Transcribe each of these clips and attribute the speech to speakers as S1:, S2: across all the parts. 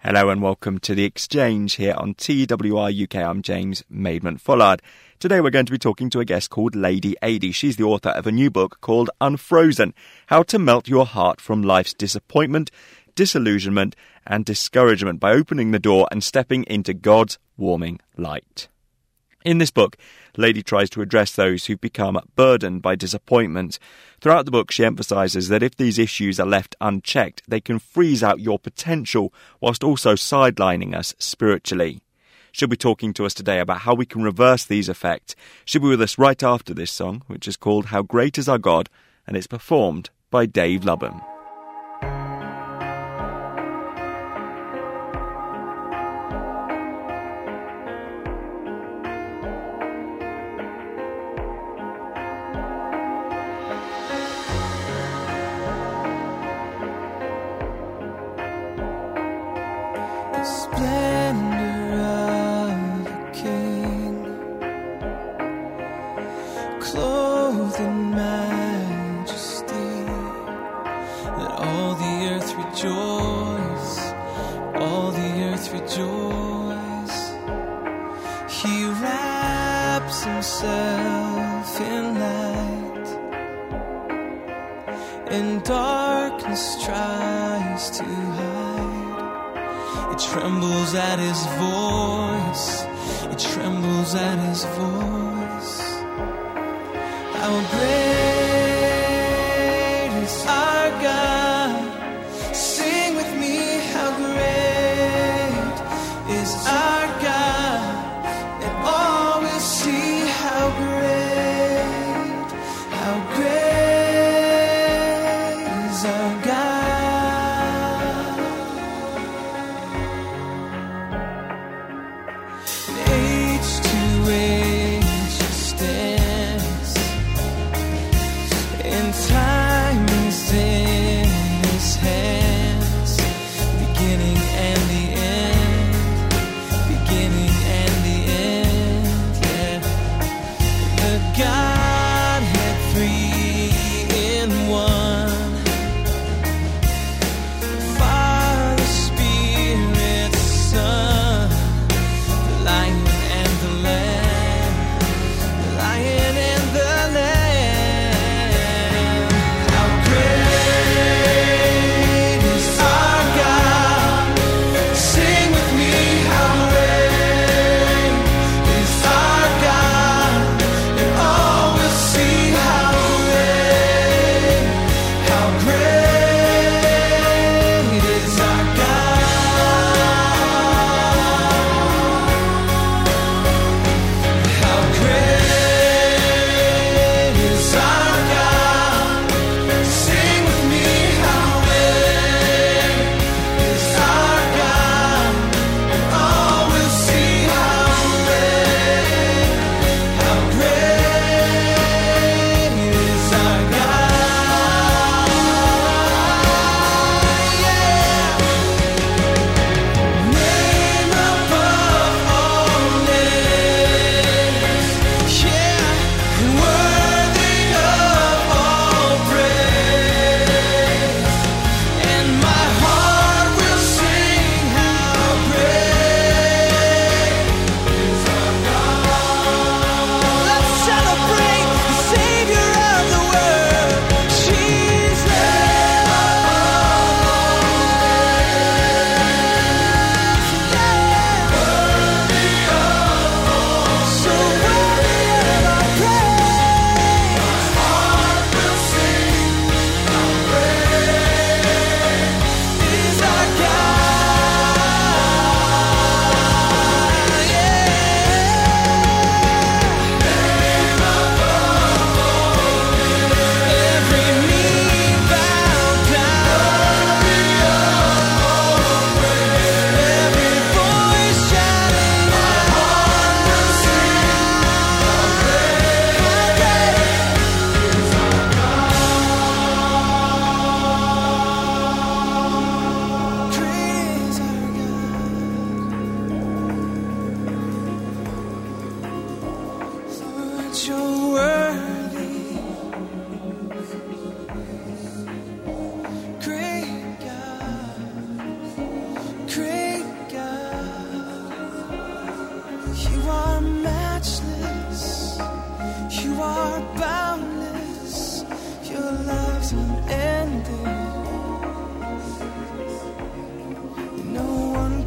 S1: Hello and welcome to The Exchange here on TWR UK. I'm James Maidment-Fullard. Today we're going to be talking to a guest called Lady Adi. She's the author of a new book called Unfrozen, How to Melt Your Heart from Life's Disappointment, Disillusionment and Discouragement by Opening the Door and Stepping into God's Warming Light. In this book, Lady tries to address those who've become burdened by disappointment. Throughout the book, she emphasises that if these issues are left unchecked, they can freeze out your potential whilst also sidelining us spiritually. She'll be talking to us today about how we can reverse these effects. She'll be with us right after this song, which is called How Great Is Our God, and it's performed by Dave Lubbock.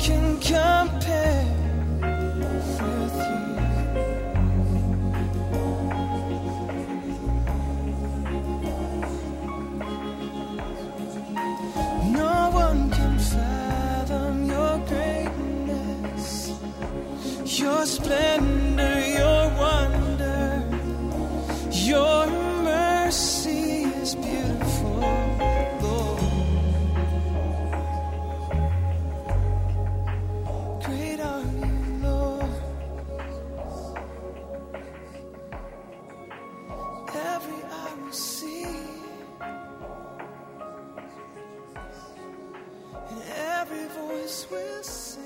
S2: can compare with you. No one can fathom your greatness, your splendor, your wonder. Your mercy is beautiful, Lord. Great are you, Lord. Every eye will see, and every voice will sing.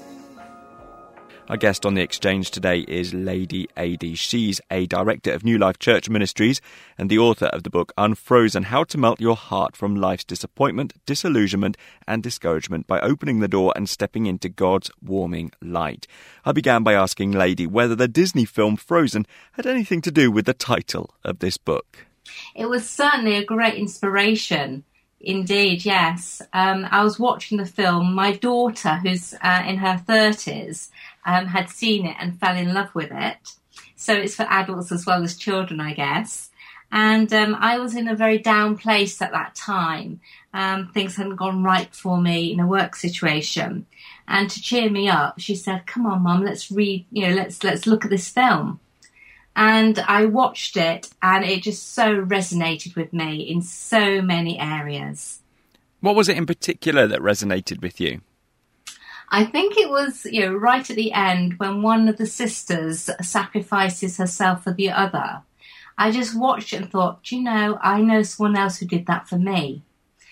S1: Our guest on The Exchange today is Lady Adi. She's a director of New Life Church Ministries and the author of the book Unfrozen, How to Melt Your Heart from Life's Disappointment, Disillusionment and Discouragement by Opening the Door and Stepping into God's Warming Light. I began by asking Lady whether the Disney film Frozen had anything to do with the title of this book.
S3: It was certainly a great inspiration. Indeed, yes. I was watching the film. My daughter, who's in her 30s, had seen it and fell in love with it. So it's for adults as well as children, I guess. And I was in a very down place at that time. Things hadn't gone right for me in a work situation. And to cheer me up, she said, "Come on, Mum, let's read, let's look at this film." And I watched it, and it just so resonated with me in so many areas.
S1: What was it in particular that resonated with you?
S3: I think it was, right at the end when one of the sisters sacrifices herself for the other. I just watched it and thought, I know someone else who did that for me.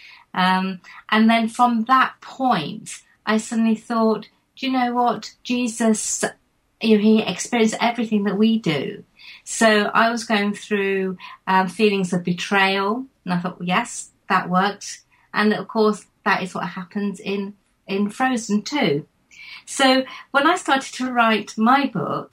S3: And then from that point, I suddenly thought, do you know what? Jesus, he experienced everything that we do. So I was going through feelings of betrayal, and I thought, well, yes, that worked. And of course, that is what happens in Frozen too. So when I started to write my book,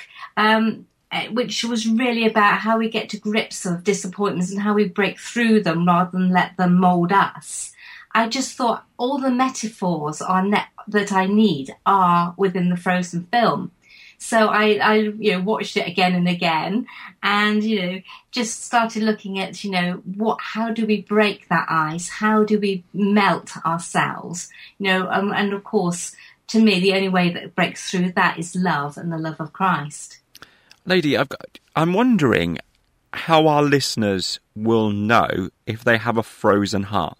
S3: which was really about how we get to grips of disappointments and how we break through them rather than let them mould us, I just thought all the metaphors that I need are within the Frozen film. So I watched it again and again, and just started looking at how do we break that ice? How do we melt ourselves? And of course, to me, the only way that breaks through that is love and the love of Christ.
S1: Lady, I'm wondering how our listeners will know if they have a frozen heart.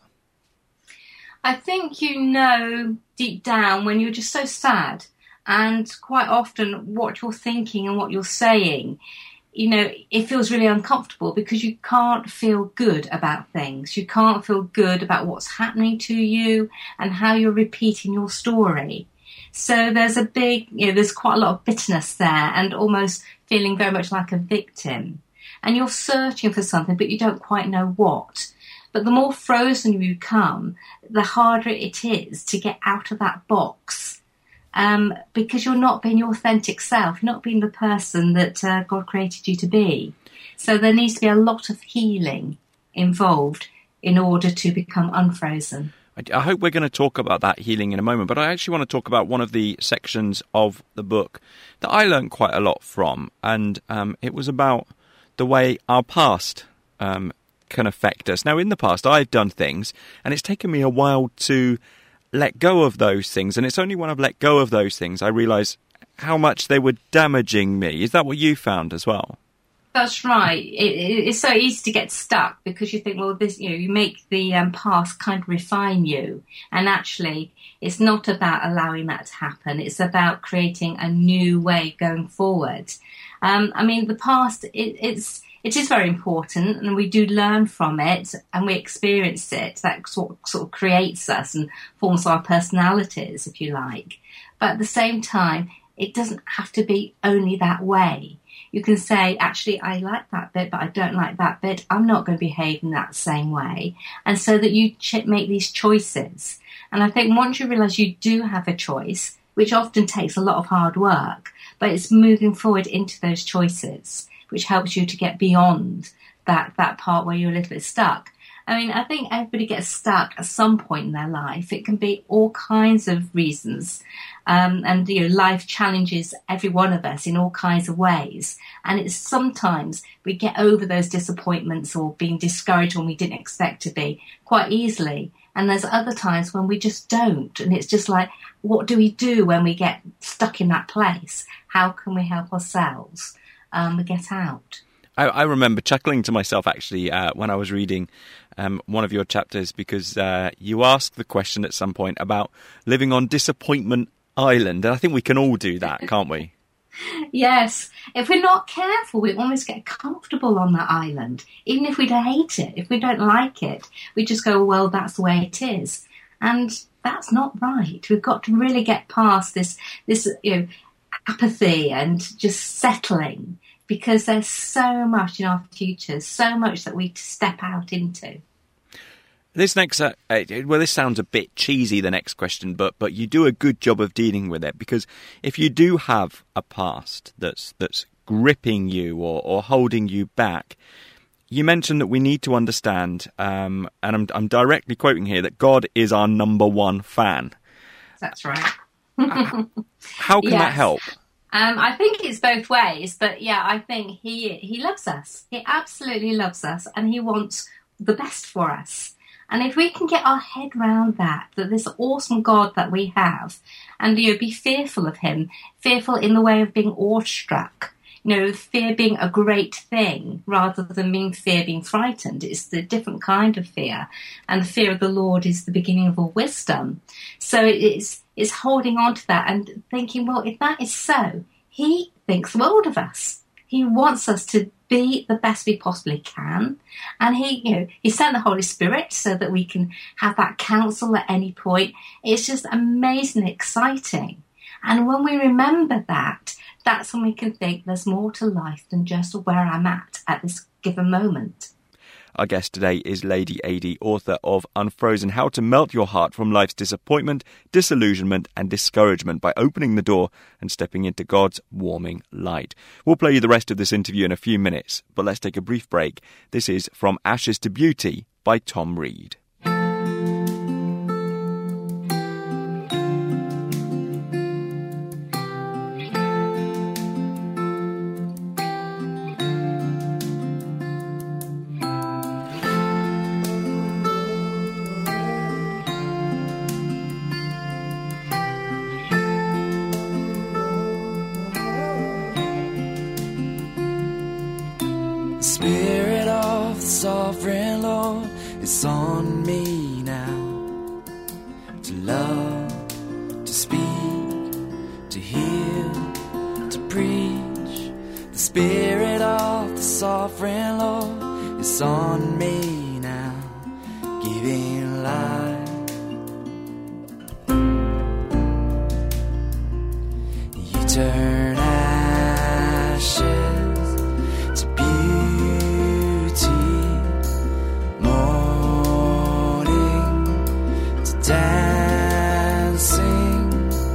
S3: I think deep down when you're just so sad. And quite often what you're thinking and what you're saying, it feels really uncomfortable because you can't feel good about things. You can't feel good about what's happening to you and how you're repeating your story. So there's there's quite a lot of bitterness there and almost feeling very much like a victim. And you're searching for something, but you don't quite know what. But the more frozen you become, the harder it is to get out of that box. Because you're not being your authentic self, not being the person that God created you to be. So there needs to be a lot of healing involved in order to become unfrozen.
S1: I hope we're going to talk about that healing in a moment, but I actually want to talk about one of the sections of the book that I learned quite a lot from, and it was about the way our past can affect us. Now, in the past, I've done things, and it's taken me a while to let go of those things, and it's only when I've let go of those things I realise how much they were damaging me. Is that what you found as well?
S3: That's right. It's so easy to get stuck because you think, well, this, you make the past kind of refine you, and actually, it's not about allowing that to happen. It's about creating a new way going forward. The past it is very important, and we do learn from it, and we experience it. That sort of creates us and forms our personalities, if you like. But at the same time, it doesn't have to be only that way. You can say, actually, I like that bit, but I don't like that bit. I'm not going to behave in that same way. And so that you make these choices. And I think once you realise you do have a choice, which often takes a lot of hard work, but it's moving forward into those choices, which helps you to get beyond that part where you're a little bit stuck. I mean, I think everybody gets stuck at some point in their life. It can be all kinds of reasons. And, life challenges every one of us in all kinds of ways. And it's sometimes we get over those disappointments or being discouraged when we didn't expect to be quite easily. And there's other times when we just don't. And it's just like, what do we do when we get stuck in that place? How can we help ourselves get out?
S1: I remember chuckling to myself, actually, when I was reading one of your chapters, because you asked the question at some point about living on Disappointment Island. And I think we can all do that, can't we?
S3: Yes. If we're not careful, we almost get comfortable on that island. Even if we don't hate it, if we don't like it, we just go, well, that's the way it is. And that's not right. We've got to really get past this apathy and just settling, because there's so much in our future, so much that we step out into.
S1: This next, this sounds a bit cheesy, the next question, but you do a good job of dealing with it, because if you do have a past that's gripping you or holding you back, you mentioned that we need to understand, and I'm directly quoting here, that God is our number one fan.
S3: That's right.
S1: How can that help?
S3: I think it's both ways, but yeah, I think he loves us. He absolutely loves us, and he wants the best for us. And if we can get our head round that this awesome God that we have, and be fearful of him, fearful in the way of being awestruck, fear being a great thing rather than fear being frightened. It's the different kind of fear, and the fear of the Lord is the beginning of all wisdom. So it's holding on to that and thinking, well, if that is so, he thinks the world of us. He wants us to be the best we possibly can. And he sent the Holy Spirit so that we can have that counsel at any point. It's just amazingly exciting. And when we remember that, that's when we can think there's more to life than just where I'm at this given moment.
S1: Our guest today is Lady Adi, author of Unfrozen, How to Melt Your Heart from Life's Disappointment, Disillusionment and Discouragement by Opening the Door and Stepping into God's Warming Light. We'll play you the rest of this interview in a few minutes, but let's take a brief break. This is From Ashes to Beauty by Tom Reed.
S2: Spirit of the sovereign Lord is on me now, to love, to speak, to heal, to preach. The Spirit of the sovereign Lord is on me now, giving life. You turn ashes to beauty, mourning to dancing,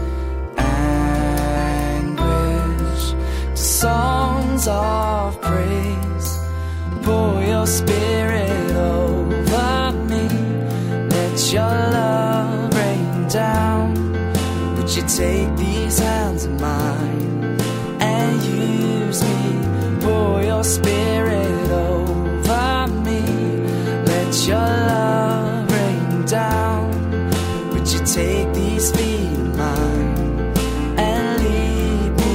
S2: anguish to songs of praise. Pour your Spirit over me, let your love rain down. Would you take these hands of mine and use me? Pour your Spirit over me, let your love rain down. Would you take these feet of mine and lead me?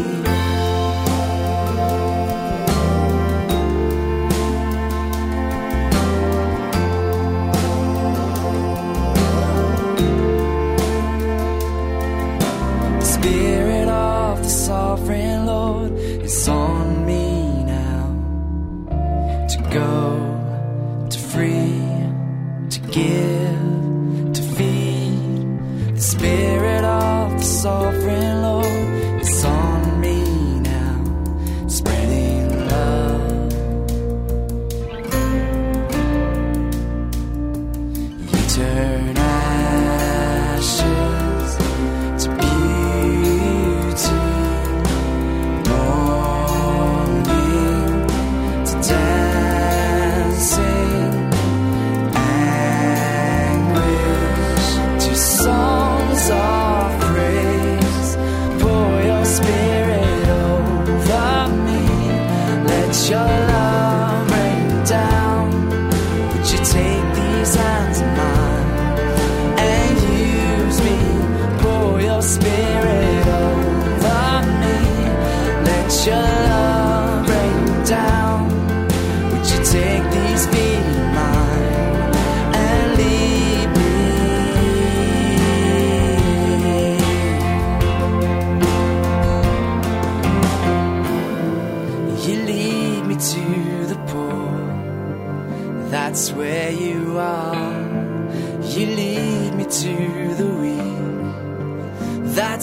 S2: Spirit of the sovereign Lord is on me now, to go, to free, to give, to feed. The Spirit of the sovereign Lord is on me now, spreading love. You turn ashes to beauty, mourning to dancing,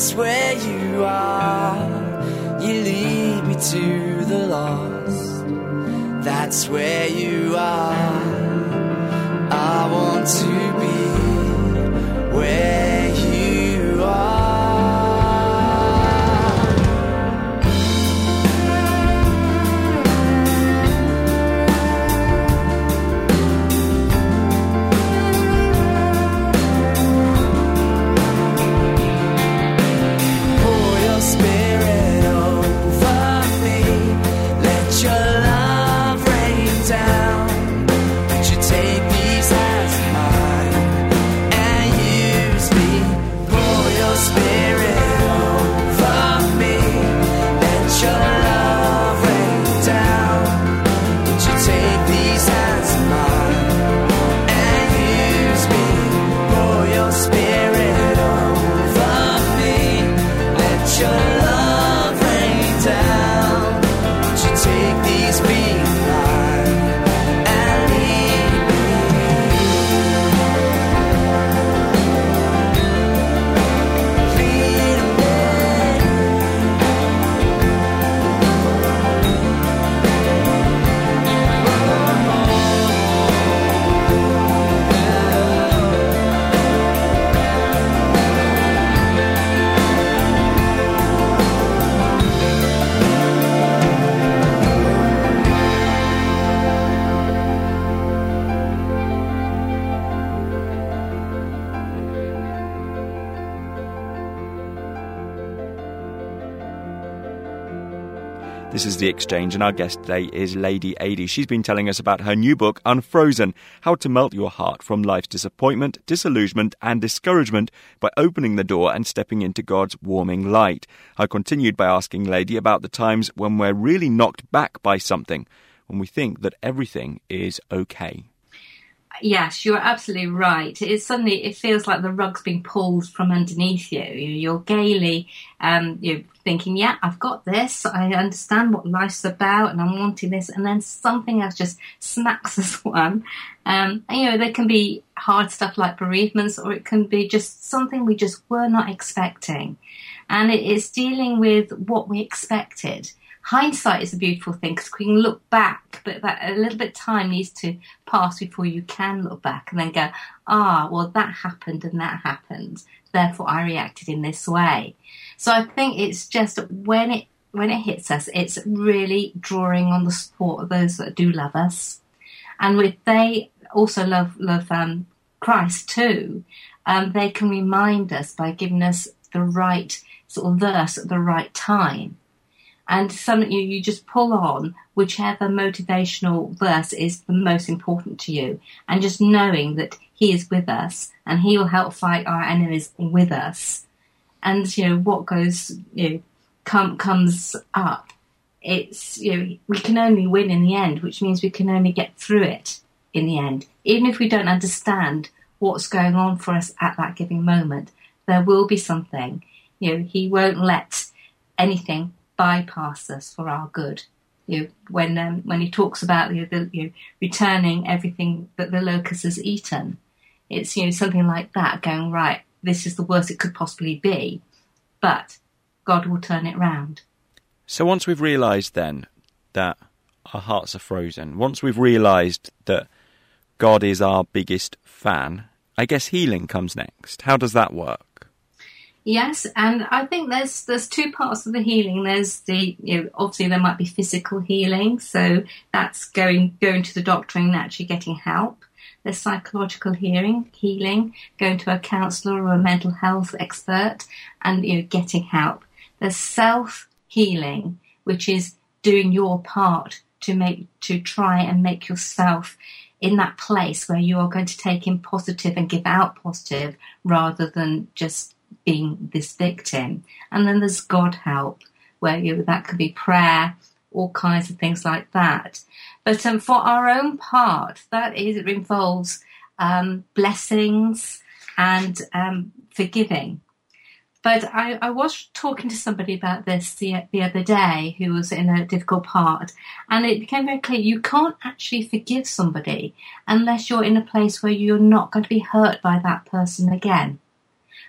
S2: that's where you are. You lead me to the lost. That's where you are. I want to be where you are.
S1: This is The Exchange, and our guest today is Lady Adi. She's been telling us about her new book, Unfrozen, How to Melt Your Heart from Life's Disappointment, Disillusionment and Discouragement by opening the door and stepping into God's warming light. I continued by asking Lady about the times when we're really knocked back by something, when we think that everything is okay.
S3: Yes, you're absolutely right. It feels like the rug's being pulled from underneath you. You're gaily, you're thinking, yeah, I've got this. I understand what life's about and I'm wanting this. And then something else just smacks us one. And, there can be hard stuff like bereavements, or it can be just something we just were not expecting. And it is dealing with what we expected. Hindsight is a beautiful thing because we can look back, but that a little bit of time needs to pass before you can look back and then go, well, that happened and that happened. Therefore, I reacted in this way. So I think it's just when it hits us, it's really drawing on the support of those that do love us, and they also love Christ too. They can remind us by giving us the right sort of verse at the right time. And you just pull on whichever motivational verse is the most important to you. And just knowing that he is with us and he will help fight our enemies with us. And, what goes, comes up. It's, we can only win in the end, which means we can only get through it in the end. Even if we don't understand what's going on for us at that given moment, there will be something. He won't let anything bypass us for our good. When he talks about returning everything that the locust has eaten, it's something like that. Going, right, this is the worst it could possibly be, but God will turn it round.
S1: So once we've realised then that our hearts are frozen, once we've realised that God is our biggest fan, I guess healing comes next. How does that work?
S3: Yes, and I think there's two parts of the healing. There's obviously there might be physical healing, so that's going to the doctor and actually getting help. There's psychological healing, going to a counsellor or a mental health expert and getting help. There's self-healing, which is doing your part to try and make yourself in that place where you are going to take in positive and give out positive rather than just being this victim. And then there's God help, where that could be prayer, all kinds of things like that. But for our own part, it involves blessings and forgiving. But I was talking to somebody about this the other day who was in a difficult part, and it became very clear you can't actually forgive somebody unless you're in a place where you're not going to be hurt by that person again.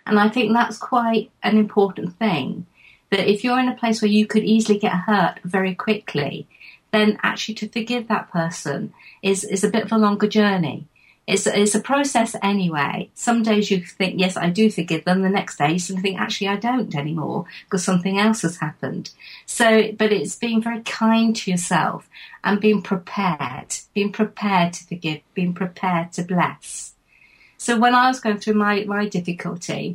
S3: And I think that's quite an important thing, that if you're in a place where you could easily get hurt very quickly, then actually to forgive that person is a bit of a longer journey. It's a process anyway. Some days you think, yes, I do forgive them. The next day you think, actually, I don't anymore because something else has happened. So, but it's being very kind to yourself and being prepared to forgive, being prepared to bless. So when I was going through my difficulty,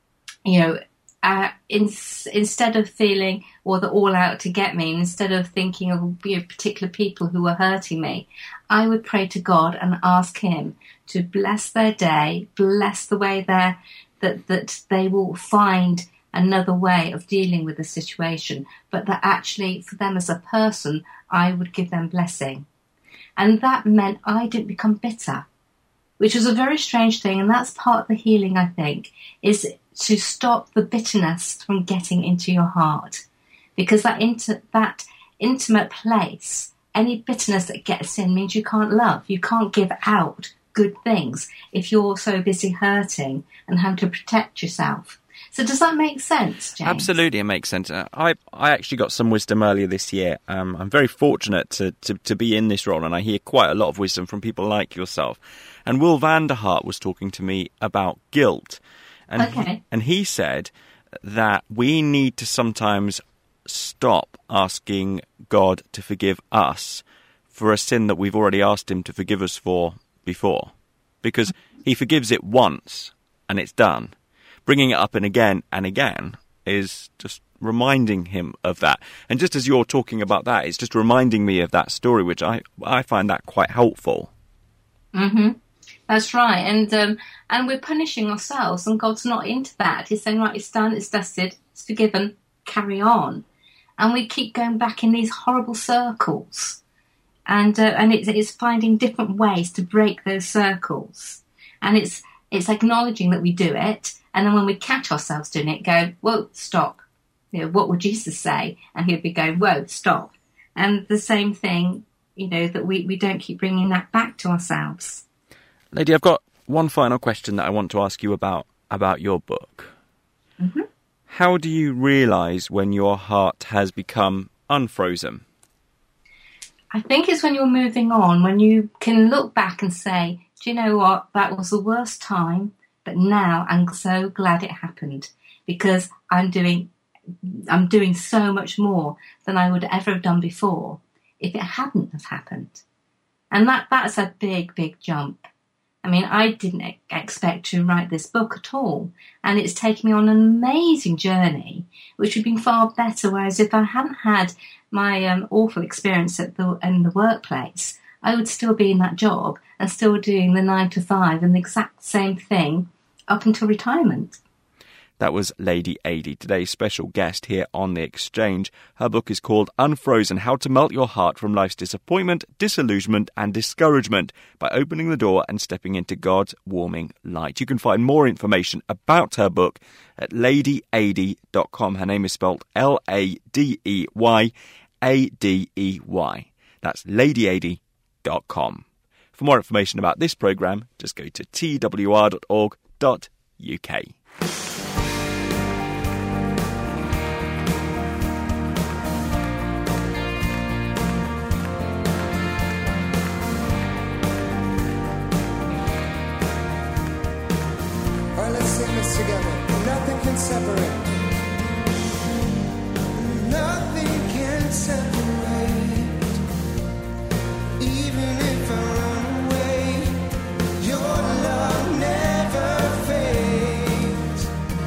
S3: instead of feeling they're all out to get me, instead of thinking of particular people who were hurting me, I would pray to God and ask Him to bless their day, bless the way that they will find another way of dealing with the situation, but that actually for them as a person, I would give them blessing. And that meant I didn't become bitter, which was a very strange thing. And that's part of the healing, I think, is to stop the bitterness from getting into your heart. Because that intimate place, any bitterness that gets in means you can't love. You can't give out good things if you're so busy hurting and having to protect yourself. So does that make sense, James?
S1: Absolutely, it makes sense. I actually got some wisdom earlier this year. I'm very fortunate to be in this role, and I hear quite a lot of wisdom from people like yourself. And Will Vanderhart was talking to me about guilt. And he said that we need to sometimes stop asking God to forgive us for a sin that we've already asked Him to forgive us for before. Because He forgives it once and it's done. Bringing it up and again is just reminding Him of that. And just as you're talking about that, it's just reminding me of that story, which I find that quite helpful.
S3: Mm-hmm. That's right. And we're punishing ourselves, and God's not into that. He's saying, right, it's done, it's dusted, it's forgiven, carry on. And we keep going back in these horrible circles. And it's finding different ways to break those circles. And it's acknowledging that we do it. And then when we catch ourselves doing it, go, whoa, stop. What would Jesus say? And He'd be going, whoa, stop. And the same thing, that we don't keep bringing that back to ourselves.
S1: Lady, I've got one final question that I want to ask you about your book.
S3: Mm-hmm.
S1: How do you realise when your heart has become unfrozen?
S3: I think it's when you're moving on, when you can look back and say, do you know what, that was the worst time, but now I'm so glad it happened because I'm doing so much more than I would ever have done before if it hadn't have happened. And that's a big, big jump. I mean, I didn't expect to write this book at all, and it's taken me on an amazing journey, which would have been far better. Whereas if I hadn't had my awful experience in the workplace, I would still be in that job and still doing the 9 to 5 and the exact same thing up until retirement.
S1: That was Lady Adi, today's special guest here on The Exchange. Her book is called Unfrozen, How to Melt Your Heart from Life's Disappointment, Disillusionment and Discouragement by Opening the Door and Stepping into God's Warming Light. You can find more information about her book at ladyadey.com. Her name is spelled Ladyadey. That's ladyadey.com. For more information about this programme, just go to twr.org.uk.
S4: Together, nothing can separate. Nothing can separate. Even if I run away, your love never fades.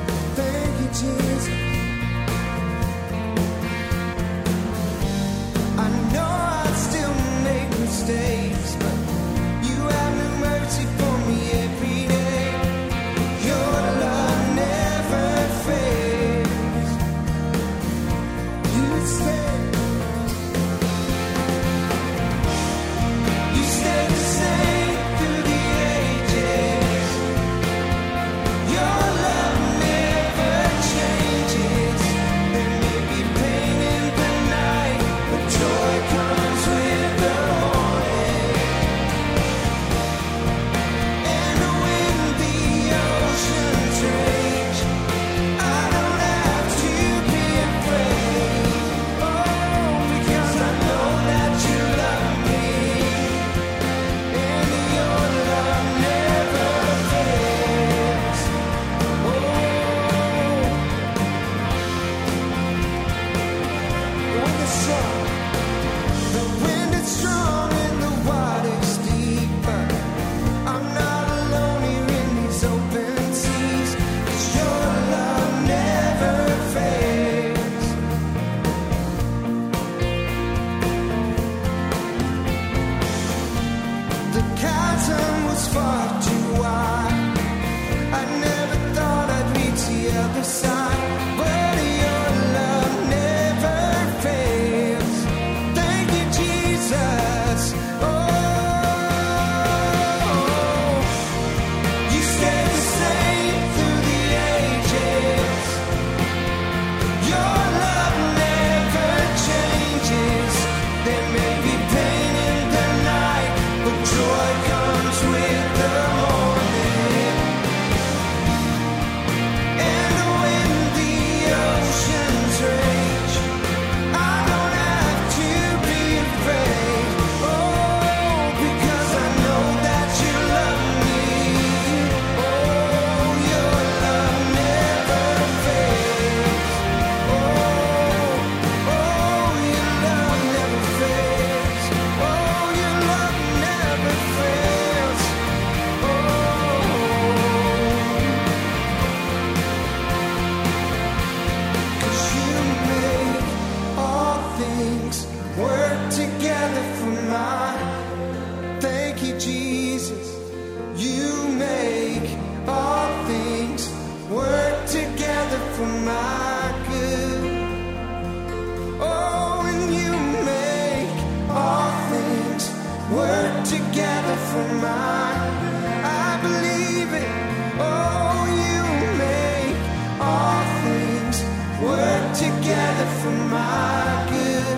S4: work together for my good.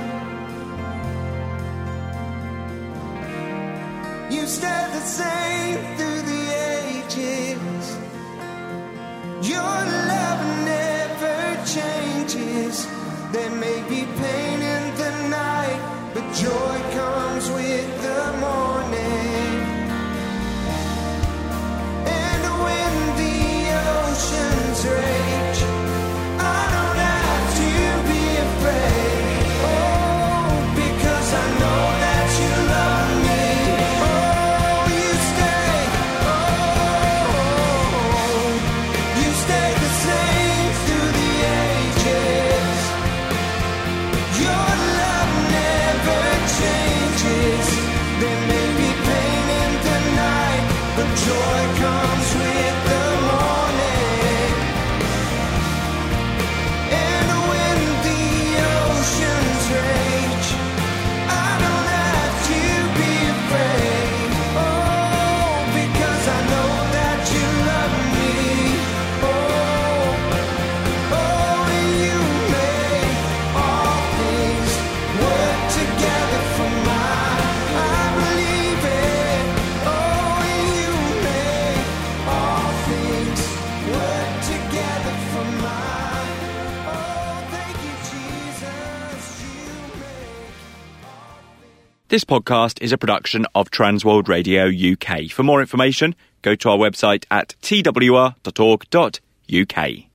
S4: You stay the same through the ages. Your love never changes. There may be pain in the night, but joy comes with the morning. And when the oceans rage, I don't have to be afraid. Oh, because I know that you love me. Oh, you stay. Oh, you stay the same through the ages. Your love never changes. There may be pain in the night, but joy comes with the morning. And when the oceans rage, I don't have to be afraid. Oh, because I know that you love me. Oh, you make all things work together for my, I believe it. Oh, you make all things work together for my, oh, thank you, Jesus, you make.
S1: This podcast is a production of Transworld Radio UK. For more information, go to our website at twr.org.uk.